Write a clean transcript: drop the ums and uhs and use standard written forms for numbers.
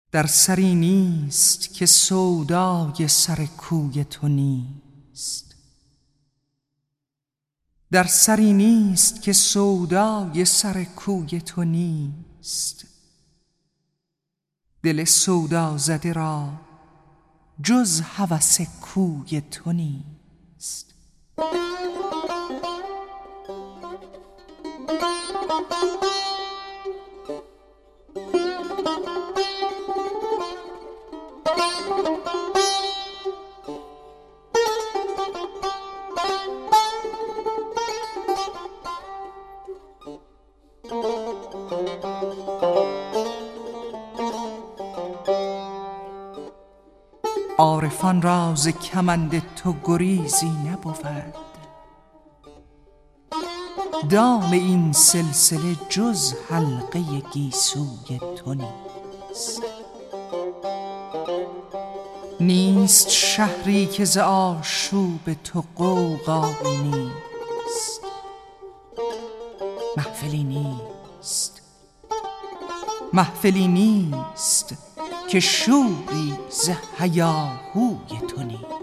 در سری نیست که سودای سر کوی تو نیست. در سری نیست که سودای سر کوی تو نیست. دل سودا زده را جز هوس کوی تو نیست. عارفان را ز کمند تو گریزی نبود. دام این سلسله جز حلقه گیسوی تو نیست. نیست شهری که ز آشوب تو غوغایی نیست. محفلی نیست که شوری ز هیاهوی تو نیست.